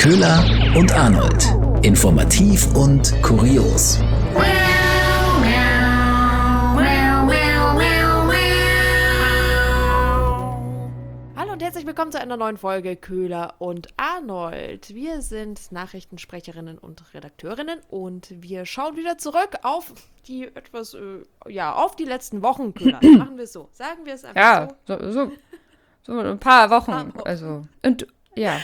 Köhler und Arnold. Informativ und kurios. Hallo und herzlich willkommen zu einer neuen Folge Köhler und Arnold. Wir sind Nachrichtensprecherinnen und Redakteurinnen und wir schauen wieder zurück auf die auf die letzten Wochen, Köhler. Machen wir es so. Sagen wir es einfach so ein paar Wochen. Also, und ja.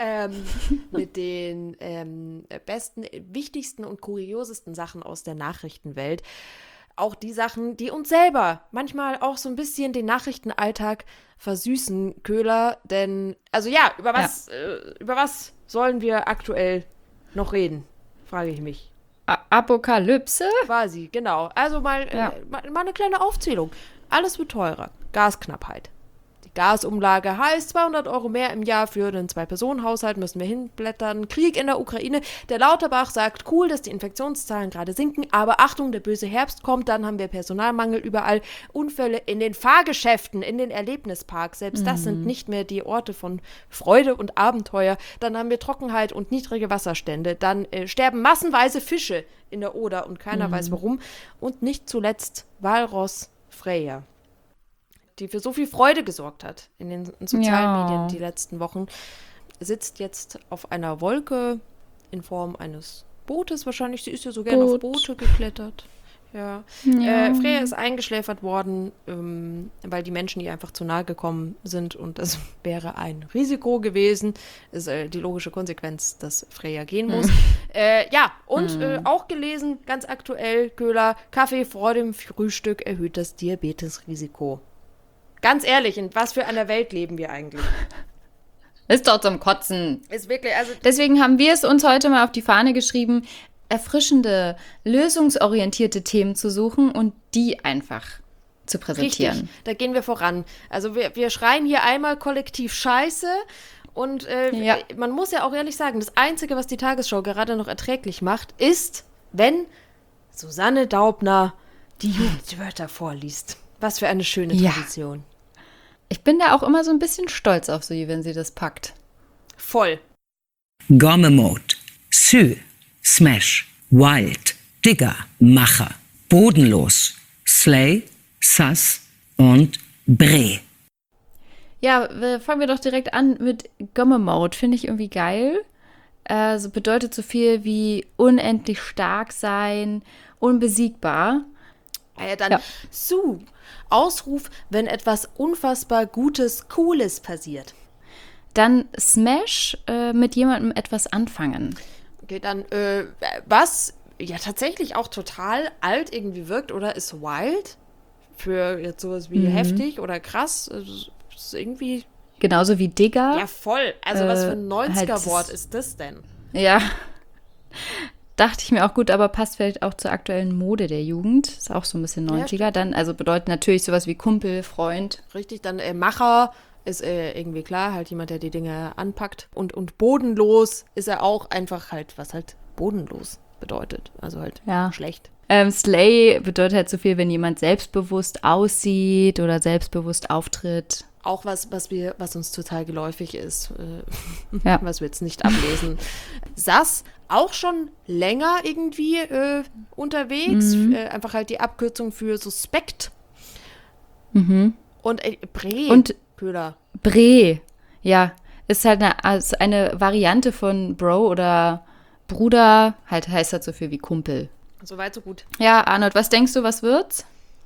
Mit den besten, wichtigsten und kuriosesten Sachen aus der Nachrichtenwelt. Auch die Sachen, die uns selber manchmal auch so ein bisschen den Nachrichtenalltag versüßen, Köhler. Denn, über was sollen wir aktuell noch reden, frage ich mich. Apokalypse? Quasi, genau. Also mal eine kleine Aufzählung. Alles wird teurer. Gasknappheit. Die Gasumlage heißt 200 € mehr im Jahr für einen Zwei-Personen-Haushalt, müssen wir hinblättern. Krieg in der Ukraine. Der Lauterbach sagt, cool, dass die Infektionszahlen gerade sinken, aber Achtung, der böse Herbst kommt, dann haben wir Personalmangel überall. Unfälle in den Fahrgeschäften, in den Erlebnisparks, selbst das sind nicht mehr die Orte von Freude und Abenteuer. Dann haben wir Trockenheit und niedrige Wasserstände. Dann sterben massenweise Fische in der Oder und keiner weiß warum. Und nicht zuletzt Walross Freya, die für so viel Freude gesorgt hat in den sozialen Medien die letzten Wochen, sitzt jetzt auf einer Wolke in Form eines Bootes wahrscheinlich. Sie ist ja so gerne auf Boote geklettert. Ja. Freya ist eingeschläfert worden, weil die Menschen ihr einfach zu nahe gekommen sind und das wäre ein Risiko gewesen. Ist die logische Konsequenz, dass Freya gehen muss. Auch gelesen, ganz aktuell, Köhler, Kaffee vor dem Frühstück erhöht das Diabetesrisiko. Ganz ehrlich, in was für einer Welt leben wir eigentlich? Ist doch zum Kotzen. Ist wirklich, Deswegen haben wir es uns heute mal auf die Fahne geschrieben, erfrischende, lösungsorientierte Themen zu suchen und die einfach zu präsentieren. Richtig, da gehen wir voran. Also wir schreien hier einmal kollektiv Scheiße und man muss ja auch ehrlich sagen, das Einzige, was die Tagesschau gerade noch erträglich macht, ist, wenn Susanne Daubner die Jugendwörter vorliest. Was für eine schöne Tradition. Ich bin da auch immer so ein bisschen stolz auf sie, wenn sie das packt. Voll. Gomme-Mode, Sü, Smash, Wild, Digger, Macher, Bodenlos, Slay, Sass und Bre. Ja, fangen wir doch direkt an mit Gomme-Mode. Finde ich irgendwie geil. So bedeutet so viel wie unendlich stark sein, unbesiegbar. Ausruf, wenn etwas unfassbar Gutes, Cooles passiert. Dann Smash, mit jemandem etwas anfangen. Okay, dann was ja tatsächlich auch total alt irgendwie wirkt oder ist wild für jetzt sowas wie heftig oder krass. Ist irgendwie genauso wie Digger. Ja, voll. Also was für ein 90er-Wort ist das denn? Ja, dachte ich mir auch gut, aber passt vielleicht auch zur aktuellen Mode der Jugend. Ist auch so ein bisschen 90er dann. Also bedeutet natürlich sowas wie Kumpel, Freund. Richtig, dann Macher ist irgendwie klar, halt jemand, der die Dinge anpackt. Und bodenlos ist er auch einfach halt, was halt bodenlos bedeutet. Also halt schlecht. Slay bedeutet halt so viel, wenn jemand selbstbewusst aussieht oder selbstbewusst auftritt. Auch was uns total geläufig ist, was wir jetzt nicht ablesen. Sass, auch schon länger irgendwie unterwegs. Einfach halt die Abkürzung für Suspekt. Und Bre. Und Köhler. Bre, ja, ist halt eine Variante von Bro oder Bruder. Halt heißt halt so viel wie Kumpel. So weit, so gut. Ja, Arnold, was denkst du, was wird's?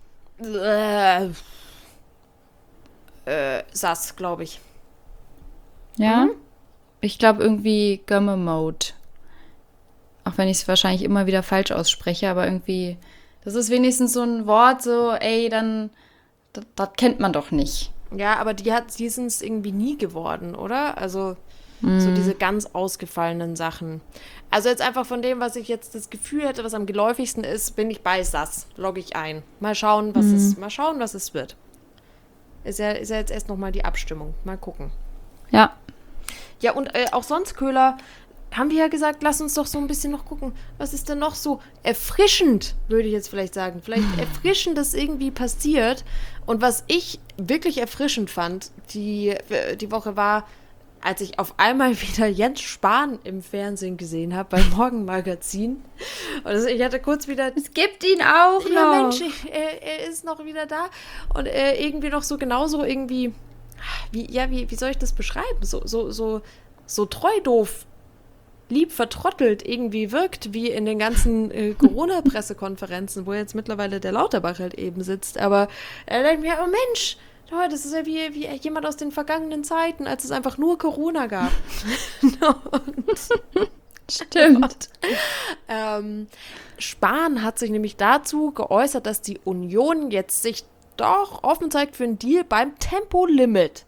Sass, glaube ich. Ja? Ich glaube irgendwie Gomme-Mode. Auch wenn ich es wahrscheinlich immer wieder falsch ausspreche, aber irgendwie, das ist wenigstens so ein Wort, so, dann, das kennt man doch nicht. Ja, aber die sind es irgendwie nie geworden, oder? Also so diese ganz ausgefallenen Sachen. Also jetzt einfach von dem, was ich jetzt das Gefühl hätte, was am geläufigsten ist, bin ich bei Sass. Logge ich ein. Mal schauen, was es wird. Ist ja jetzt erst nochmal die Abstimmung. Mal gucken. Ja. Ja, und auch sonst, Köhler, haben wir ja gesagt, lass uns doch so ein bisschen noch gucken, was ist denn noch so erfrischend, würde ich jetzt vielleicht sagen. Vielleicht erfrischend, dass irgendwie passiert. Und was ich wirklich erfrischend fand, die Woche war, als ich auf einmal wieder Jens Spahn im Fernsehen gesehen habe, beim Morgenmagazin. Und ich hatte kurz wieder... Es gibt ihn auch noch. Ja, Mensch, er ist noch wieder da. Und irgendwie noch so genauso irgendwie... Wie soll ich das beschreiben? So treu doof, lieb vertrottelt irgendwie wirkt, wie in den ganzen Corona-Pressekonferenzen, wo jetzt mittlerweile der Lauterbach halt eben sitzt. Aber er denkt mir, oh Mensch... Ja, das ist ja wie jemand aus den vergangenen Zeiten, als es einfach nur Corona gab. Stimmt. Spahn hat sich nämlich dazu geäußert, dass die Union jetzt sich doch offen zeigt für einen Deal beim Tempolimit.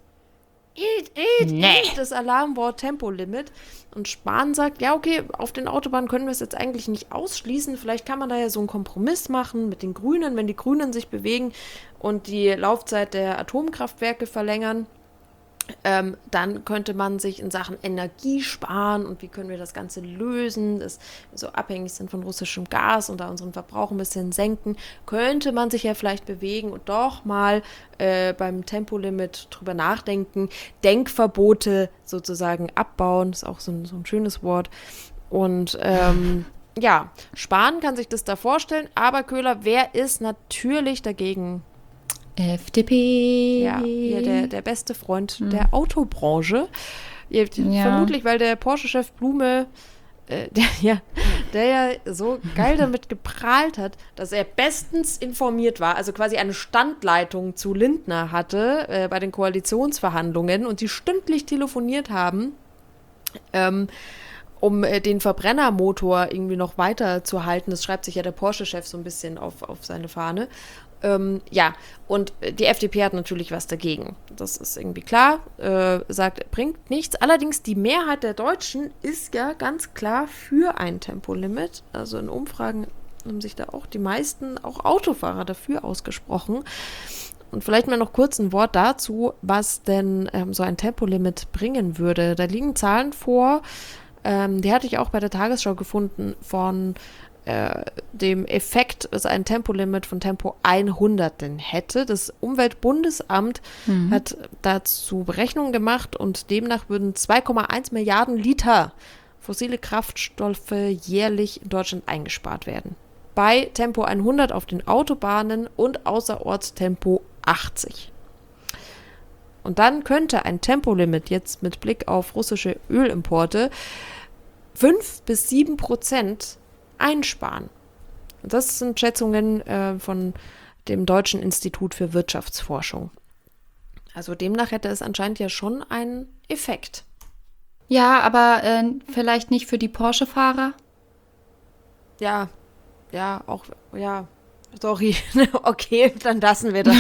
Das Alarmwort Tempolimit. Und Spahn sagt, ja okay, auf den Autobahnen können wir es jetzt eigentlich nicht ausschließen. Vielleicht kann man da ja so einen Kompromiss machen mit den Grünen, wenn die Grünen sich bewegen und die Laufzeit der Atomkraftwerke verlängern. Dann könnte man sich in Sachen Energie sparen und wie können wir das Ganze lösen, dass wir so abhängig sind von russischem Gas und da unseren Verbrauch ein bisschen senken, könnte man sich ja vielleicht bewegen und doch mal beim Tempolimit drüber nachdenken, Denkverbote sozusagen abbauen, ist auch so ein schönes Wort. Und ja, Spahn kann sich das da vorstellen, aber Köhler, wer ist natürlich dagegen? FDP. Ja, hier der beste Freund der Autobranche. Vermutlich, weil der Porsche-Chef Blume, der ja so geil damit geprahlt hat, dass er bestens informiert war, also quasi eine Standleitung zu Lindner hatte bei den Koalitionsverhandlungen und die stündlich telefoniert haben, um den Verbrennermotor irgendwie noch weiter zu halten. Das schreibt sich ja der Porsche-Chef so ein bisschen auf seine Fahne. Ja, und die FDP hat natürlich was dagegen. Das ist irgendwie klar, sagt, bringt nichts. Allerdings die Mehrheit der Deutschen ist ja ganz klar für ein Tempolimit. Also in Umfragen haben sich da auch die meisten, auch Autofahrer, dafür ausgesprochen. Und vielleicht mal noch kurz ein Wort dazu, was denn so ein Tempolimit bringen würde. Da liegen Zahlen vor, die hatte ich auch bei der Tagesschau gefunden, von dem Effekt, dass ein Tempolimit von Tempo 100 denn hätte. Das Umweltbundesamt hat dazu Berechnungen gemacht und demnach würden 2,1 Milliarden Liter fossile Kraftstoffe jährlich in Deutschland eingespart werden. Bei Tempo 100 auf den Autobahnen und außerorts Tempo 80. Und dann könnte ein Tempolimit jetzt mit Blick auf russische Ölimporte 5-7% einsparen. Und das sind Schätzungen von dem Deutschen Institut für Wirtschaftsforschung. Also demnach hätte es anscheinend ja schon einen Effekt. Ja, aber vielleicht nicht für die Porsche-Fahrer? Ja, auch, ja, sorry. Okay, dann lassen wir das.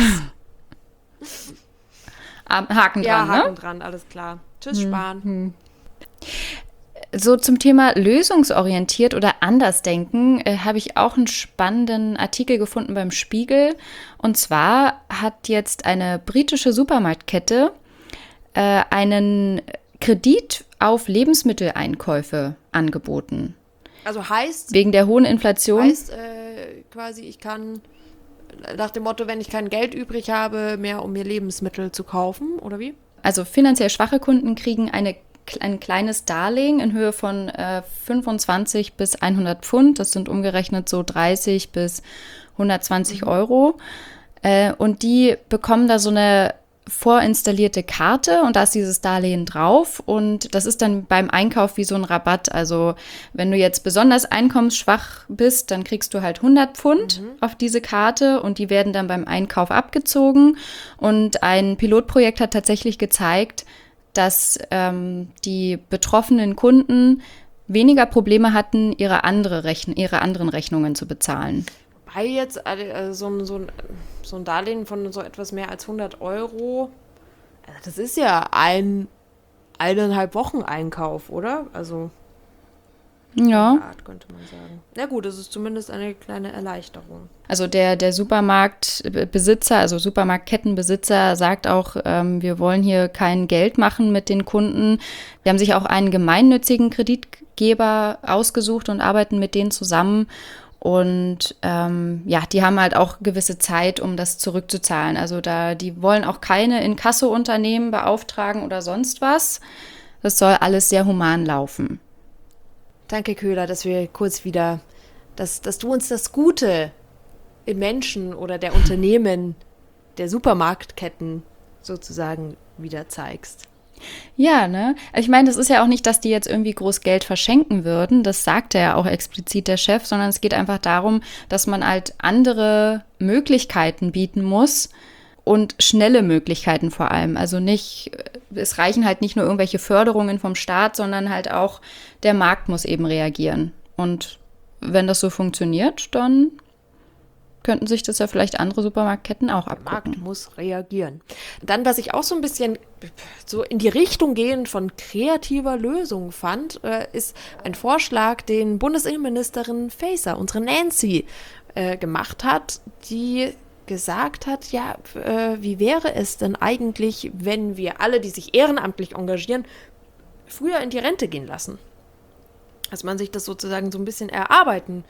Haken dran, ja, Haken ne? dran, alles klar. Tschüss, Spahn. So zum Thema lösungsorientiert oder anders denken, habe ich auch einen spannenden Artikel gefunden beim Spiegel. Und zwar hat jetzt eine britische Supermarktkette einen Kredit auf Lebensmitteleinkäufe angeboten. Also heißt... Wegen der hohen Inflation. Heißt quasi, ich kann nach dem Motto, wenn ich kein Geld übrig habe, mehr um mir Lebensmittel zu kaufen, oder wie? Also finanziell schwache Kunden kriegen ein kleines Darlehen in Höhe von 25 bis 100 Pfund. Das sind umgerechnet so 30 bis 120 Euro. Und die bekommen da so eine vorinstallierte Karte und da ist dieses Darlehen drauf und das ist dann beim Einkauf wie so ein Rabatt. Also wenn du jetzt besonders einkommensschwach bist, dann kriegst du halt 100 Pfund auf diese Karte und die werden dann beim Einkauf abgezogen. Und ein Pilotprojekt hat tatsächlich gezeigt, dass die betroffenen Kunden weniger Probleme hatten, ihre anderen Rechnungen zu bezahlen. Wobei jetzt so ein Darlehen von so etwas mehr als 100 Euro, also das ist ja 1,5 Wochen Einkauf, oder? Also ja, Art könnte man sagen. Na gut, das ist zumindest eine kleine Erleichterung. Also der Supermarktbesitzer, also Supermarktkettenbesitzer sagt auch, wir wollen hier kein Geld machen mit den Kunden. Wir haben sich auch einen gemeinnützigen Kreditgeber ausgesucht und arbeiten mit denen zusammen. Und die haben halt auch gewisse Zeit, um das zurückzuzahlen. Also die wollen auch keine Inkasso-Unternehmen beauftragen oder sonst was. Das soll alles sehr human laufen. Danke, Köhler, dass wir kurz wieder, dass du uns das Gute in Menschen oder der Unternehmen, der Supermarktketten sozusagen wieder zeigst. Ja, ne? Ich meine, das ist ja auch nicht, dass die jetzt irgendwie groß Geld verschenken würden. Das sagt ja auch explizit der Chef, sondern es geht einfach darum, dass man halt andere Möglichkeiten bieten muss und schnelle Möglichkeiten vor allem. Also nicht, es reichen halt nicht nur irgendwelche Förderungen vom Staat, sondern halt auch der Markt muss eben reagieren. Und wenn das so funktioniert, dann könnten sich das ja vielleicht andere Supermarktketten auch abgucken. Der Markt muss reagieren. Dann, was ich auch so ein bisschen so in die Richtung gehend von kreativer Lösung fand, ist ein Vorschlag, den Bundesinnenministerin Faeser, unsere Nancy, gemacht hat, die gesagt hat, ja, wie wäre es denn eigentlich, wenn wir alle, die sich ehrenamtlich engagieren, früher in die Rente gehen lassen? Dass man sich das sozusagen so ein bisschen erarbeiten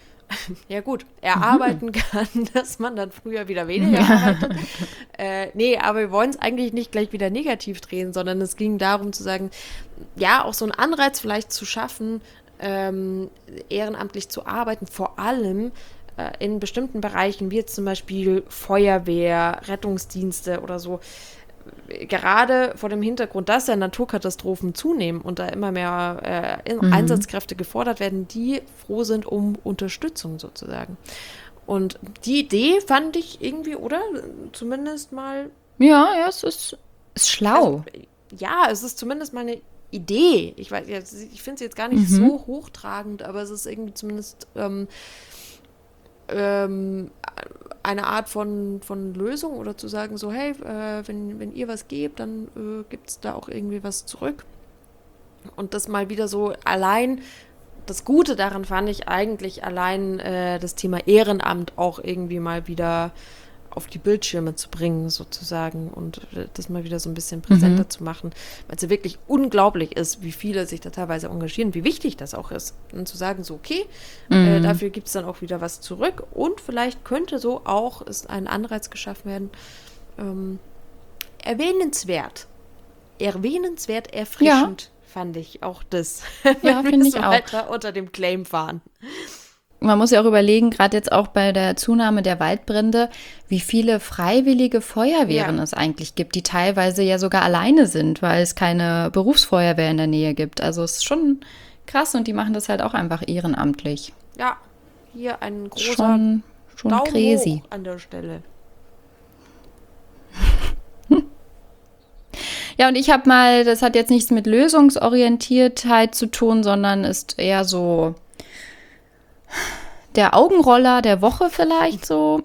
kann, dass man dann früher wieder weniger arbeitet. Nee, aber wir wollen es eigentlich nicht gleich wieder negativ drehen, sondern es ging darum zu sagen, ja, auch so einen Anreiz vielleicht zu schaffen, ehrenamtlich zu arbeiten, vor allem in bestimmten Bereichen, wie jetzt zum Beispiel Feuerwehr, Rettungsdienste oder so. Gerade vor dem Hintergrund, dass ja Naturkatastrophen zunehmen und da immer mehr Einsatzkräfte gefordert werden, die froh sind um Unterstützung sozusagen. Und die Idee fand ich irgendwie, oder? Zumindest mal. Ja, es ist schlau. Also, ja, es ist zumindest mal eine Idee. Ich weiß, ich finde es jetzt gar nicht so hochtragend, aber es ist irgendwie zumindest eine Art von Lösung oder zu sagen so, hey, wenn ihr was gebt, dann gibt es da auch irgendwie was zurück. Und das mal wieder so allein, das Gute daran fand ich eigentlich allein das Thema Ehrenamt auch irgendwie mal wieder auf die Bildschirme zu bringen sozusagen und das mal wieder so ein bisschen präsenter zu machen, weil es ja wirklich unglaublich ist, wie viele sich da teilweise engagieren, wie wichtig das auch ist. Und zu sagen so, okay, dafür gibt es dann auch wieder was zurück und vielleicht könnte so auch ist ein Anreiz geschaffen werden, erwähnenswert, erfrischend fand ich auch das. Ja, finde ich so auch. Weiter unter dem Claim fahren. Man muss ja auch überlegen, gerade jetzt auch bei der Zunahme der Waldbrände, wie viele freiwillige Feuerwehren es eigentlich gibt, die teilweise ja sogar alleine sind, weil es keine Berufsfeuerwehr in der Nähe gibt. Also es ist schon krass und die machen das halt auch einfach ehrenamtlich. Ja, hier ein großer Schon Daumen crazy. hoch an der Stelle. Ja, und ich habe mal, das hat jetzt nichts mit Lösungsorientiertheit zu tun, sondern ist eher so der Augenroller der Woche vielleicht so.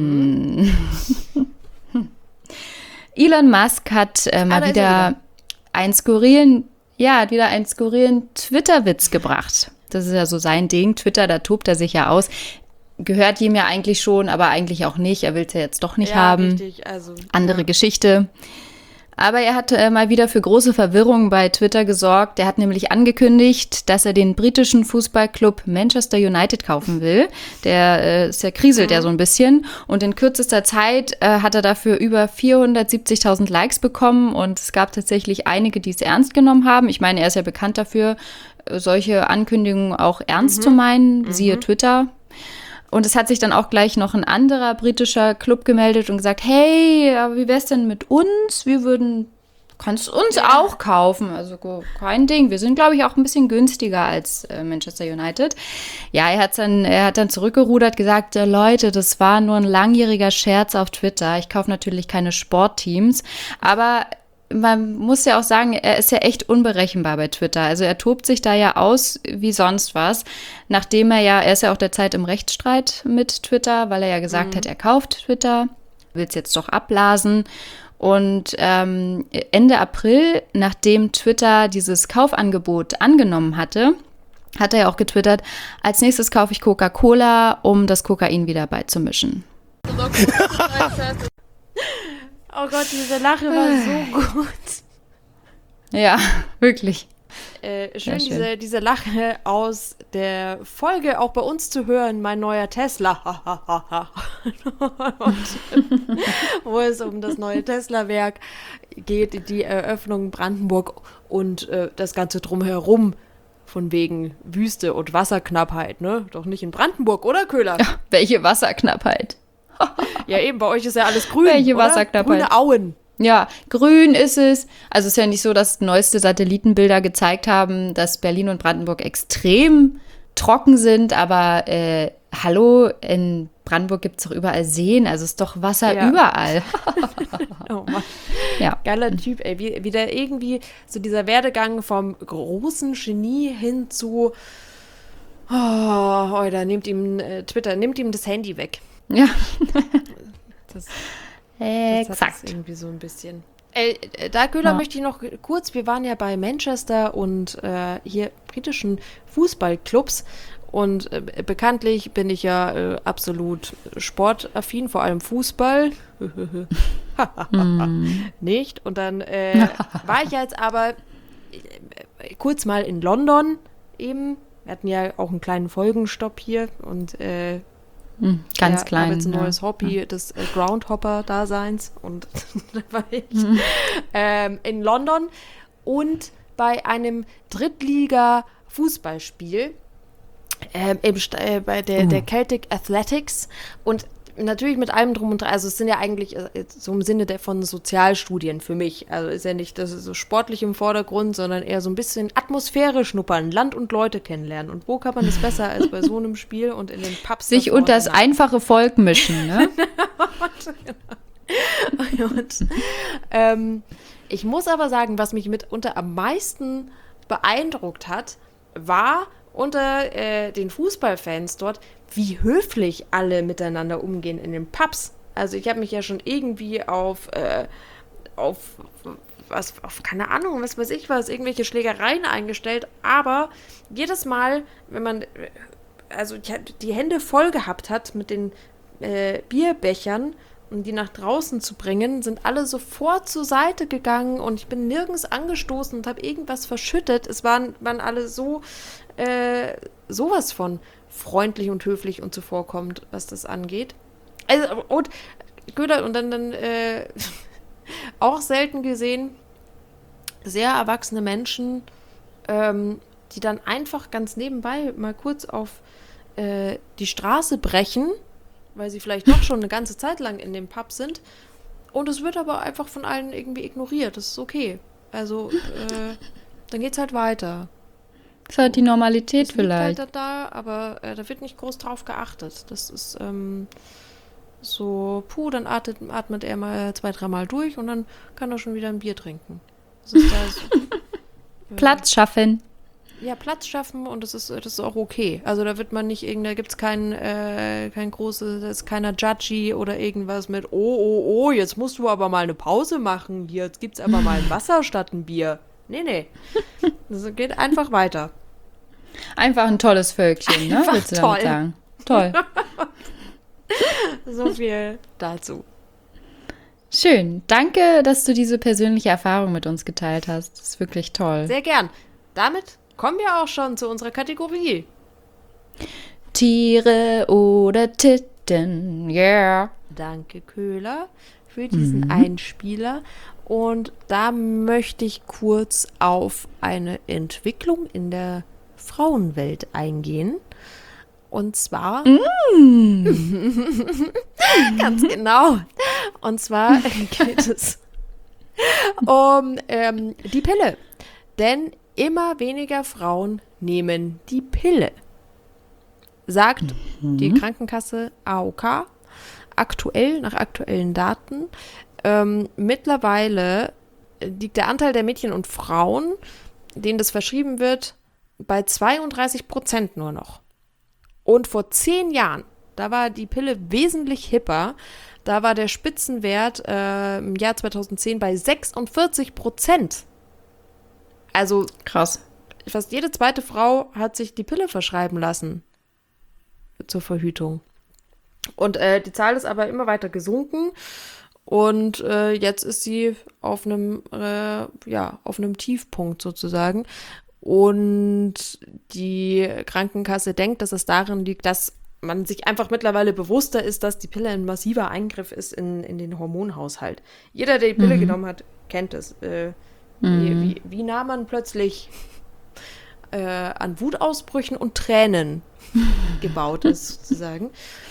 Elon Musk hat mal wieder einen skurrilen Twitter-Witz gebracht. Das ist ja so sein Ding. Twitter, da tobt er sich ja aus. Gehört ihm ja eigentlich schon, aber eigentlich auch nicht. Er will es ja jetzt doch nicht haben. Richtig, also, Andere Geschichte. Aber er hat mal wieder für große Verwirrung bei Twitter gesorgt. Er hat nämlich angekündigt, dass er den britischen Fußballclub Manchester United kaufen will. Der kriselt ja so ein bisschen. Und in kürzester Zeit hat er dafür über 470.000 Likes bekommen. Und es gab tatsächlich einige, die es ernst genommen haben. Ich meine, er ist ja bekannt dafür, solche Ankündigungen auch ernst zu meinen, siehe Twitter. Und es hat sich dann auch gleich noch ein anderer britischer Club gemeldet und gesagt, hey, aber wie wär's denn mit uns? Kannst uns auch kaufen. Also kein Ding. Wir sind, glaube ich, auch ein bisschen günstiger als Manchester United. Ja, er hat dann zurückgerudert, gesagt, Leute, das war nur ein langjähriger Scherz auf Twitter. Ich kaufe natürlich keine Sportteams. Aber man muss ja auch sagen, er ist ja echt unberechenbar bei Twitter. Also er tobt sich da ja aus wie sonst was. Nachdem er ist ja auch derzeit im Rechtsstreit mit Twitter, weil er ja gesagt hat, er kauft Twitter, will es jetzt doch abblasen. Und Ende April, nachdem Twitter dieses Kaufangebot angenommen hatte, hat er ja auch getwittert, als nächstes kaufe ich Coca-Cola, um das Kokain wieder beizumischen. Oh Gott, diese Lache war so gut. Ja, wirklich. schön schön. diese Lache aus der Folge auch bei uns zu hören, mein neuer Tesla. Und wo es um das neue Tesla-Werk geht, die Eröffnung in Brandenburg und das Ganze drumherum. Von wegen Wüste und Wasserknappheit, ne? Doch nicht in Brandenburg, oder, Köhler? Ja, welche Wasserknappheit. Ja, eben, bei euch ist ja alles grün, Welche oder? Wasserknappheit? Grüne Auen. Ja, grün ist es. Also es ist ja nicht so, dass neueste Satellitenbilder gezeigt haben, dass Berlin und Brandenburg extrem trocken sind, aber hallo, in Brandenburg gibt es doch überall Seen, also ist doch Wasser Ja. überall. Oh Mann. Ja. Geiler Typ, ey. Wie der irgendwie so dieser Werdegang vom großen Genie hin zu da nimmt ihm Twitter, nimmt ihm das Handy weg. Ja, Das hat exakt. das irgendwie so ein bisschen. Da, Köhler, möchte ich noch kurz, wir waren ja bei Manchester und hier britischen Fußballclubs und bekanntlich bin ich ja absolut sportaffin, vor allem Fußball. Nicht. Und dann war ich jetzt aber kurz mal in London eben. Wir hatten ja auch einen kleinen Folgenstopp hier und Ganz ich klein. habe jetzt ein ja. neues Hobby des Groundhopper-Daseins und da war ich in London und bei einem Drittliga-Fußballspiel bei der Celtic Athletics und natürlich mit allem drum und dran, also es sind ja eigentlich so im Sinne von Sozialstudien für mich, also ist ja nicht das so sportlich im Vordergrund, sondern eher so ein bisschen Atmosphäre schnuppern, Land und Leute kennenlernen und wo kann man das besser als bei so einem Spiel und in den Pubs Sich davor unter das danach. einfache Volk mischen, ne? Und, ich muss aber sagen, was mich mitunter am meisten beeindruckt hat, war unter den Fußballfans dort, wie höflich alle miteinander umgehen in den Pubs. Also ich habe mich ja schon irgendwie auf keine Ahnung, was weiß ich was, irgendwelche Schlägereien eingestellt, aber jedes Mal, wenn man also die Hände voll gehabt hat mit den Bierbechern, um die nach draußen zu bringen, sind alle sofort zur Seite gegangen und ich bin nirgends angestoßen und habe irgendwas verschüttet. Es waren alle so sowas von freundlich und höflich und zuvorkommend, was das angeht. Also, und Göder, und dann auch selten gesehen, sehr erwachsene Menschen, die dann einfach ganz nebenbei mal kurz auf die Straße brechen, weil sie vielleicht doch schon eine ganze Zeit lang in dem Pub sind. Und es wird aber einfach von allen irgendwie ignoriert. Das ist okay. Also, dann geht's halt weiter. Das ist halt die Normalität Es liegt vielleicht. halt da, aber da wird nicht groß drauf geachtet. Das ist so, dann atmet er mal 2-3 Mal durch und dann kann er schon wieder ein Bier trinken. Das ist Platz schaffen. ja, Platz schaffen und das ist auch okay. Also da wird man nicht da gibt es kein großes, da ist keiner Judgy oder irgendwas mit, oh, jetzt musst du aber mal eine Pause machen. Jetzt gibt's aber mal ein Wasser statt ein Bier. Nee. Das geht einfach weiter. Einfach ein tolles Völkchen, ne? Einfach Willst du damit toll. sagen? Toll. So viel dazu. Schön. Danke, dass du diese persönliche Erfahrung mit uns geteilt hast. Das ist wirklich toll. Sehr gern. Damit kommen wir auch schon zu unserer Kategorie. Tiere oder Titten, yeah. Danke, Köhler, für diesen Einspieler. Und da möchte ich kurz auf eine Entwicklung in der Frauenwelt eingehen. Und zwar ganz genau. Und zwar geht es um die Pille. Denn immer weniger Frauen nehmen die Pille. Sagt die Krankenkasse AOK aktuell, nach aktuellen Daten. Mittlerweile liegt der Anteil der Mädchen und Frauen, denen das verschrieben wird, bei 32% nur noch. Und vor 10 Jahren, da war die Pille wesentlich hipper. Da war der Spitzenwert im Jahr 2010 bei 46%. Also Krass. fast jede zweite Frau hat sich die Pille verschreiben lassen zur Verhütung. Und die Zahl ist aber immer weiter gesunken. Und jetzt ist sie auf einem Tiefpunkt sozusagen. Und die Krankenkasse denkt, dass es darin liegt, dass man sich einfach mittlerweile bewusster ist, dass die Pille ein massiver Eingriff ist in den Hormonhaushalt. Jeder, der die Pille genommen hat, kennt es. Wie nah man plötzlich an Wutausbrüchen und Tränen gebaut ist, sozusagen.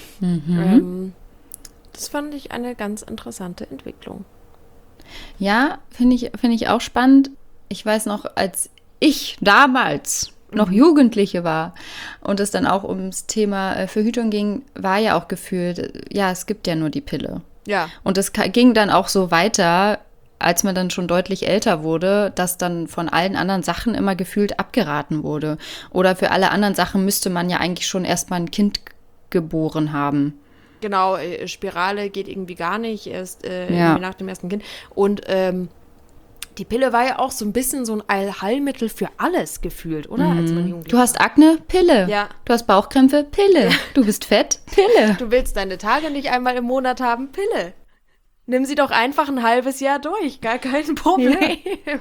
Das fand ich eine ganz interessante Entwicklung. Ja, finde ich auch spannend. Ich weiß noch, als ich damals noch Jugendliche war und es dann auch ums Thema Verhütung ging, war ja auch gefühlt, ja, es gibt ja nur die Pille. Ja. Und es ging dann auch so weiter, als man dann schon deutlich älter wurde, dass dann von allen anderen Sachen immer gefühlt abgeraten wurde. Oder für alle anderen Sachen müsste man ja eigentlich schon erstmal ein Kind geboren haben. Genau, Spirale geht irgendwie gar nicht, erst irgendwie nach dem ersten Kind. Und die Pille war ja auch so ein bisschen so ein Allheilmittel für alles gefühlt, oder? Als man jugendlich Du hast Akne? Pille. Ja. Du hast Bauchkrämpfe? Pille. Du bist fett? Pille. Du willst deine Tage nicht einmal im Monat haben? Pille. Nimm sie doch einfach ein halbes Jahr durch, gar kein Problem. Ja.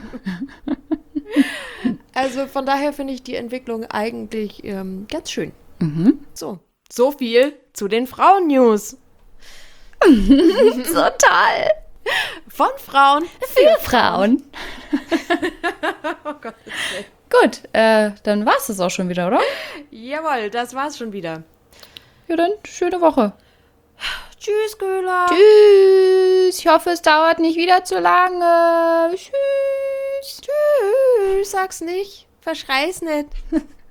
Also von daher finde ich die Entwicklung eigentlich ganz schön. So viel zu den Frauen-News. Total. Von Frauen Für Frauen. Oh Gott. Gut, dann war es das auch schon wieder, oder? Jawohl, das war's schon wieder. Ja, dann schöne Woche. Tschüss, Köhler. Tschüss. Ich hoffe, es dauert nicht wieder zu lange. Tschüss. Tschüss. Sag's nicht. Verschrei's nicht.